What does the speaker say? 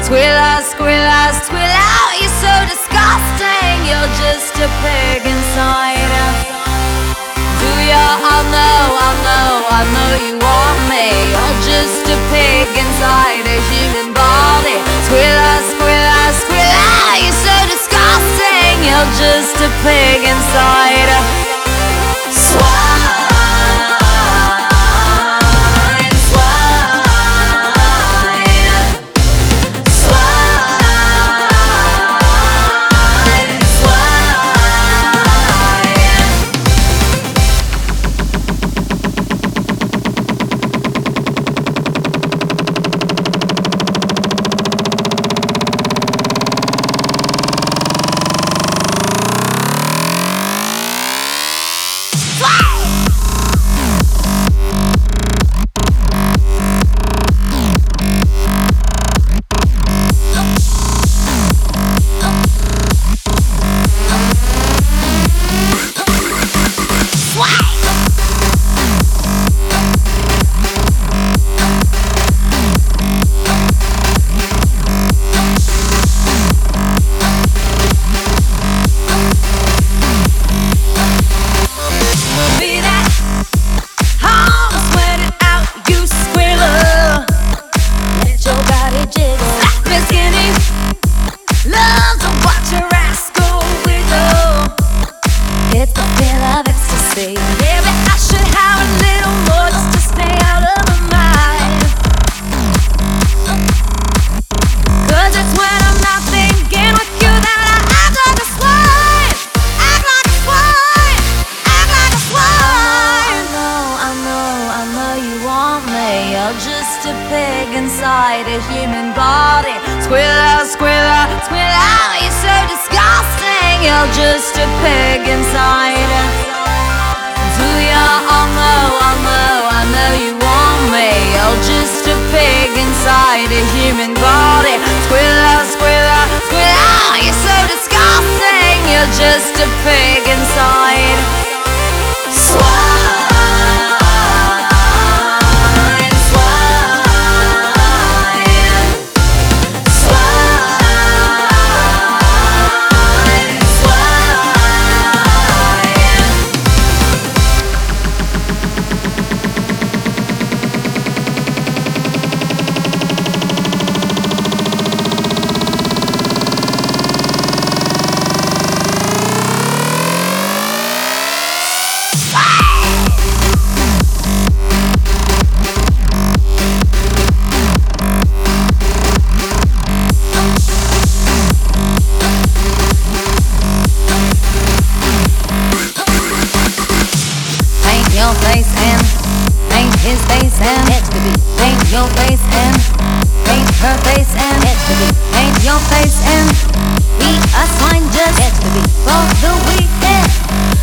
Squealer, squealer, squealer, you're so disgusting. You're just a pig inside. Do ya? I know you want me. You're just a pig inside a human body. Squealer, squealer, squealer, you're so disgusting. You're just a pig inside. Swine. Just a pig inside a human body. Squealer, squealer, squealer, you're so disgusting. You're just a pig inside. Do ya? I know you want me. You're just a pig inside a human body. Squealer, squealer, squealer, you're so disgusting. You're just a pig inside. Swine. Your face and paint his face and it's to be. Paint your face and paint her face and it's to be. Paint your face and be a swine just it's to be. For the weekend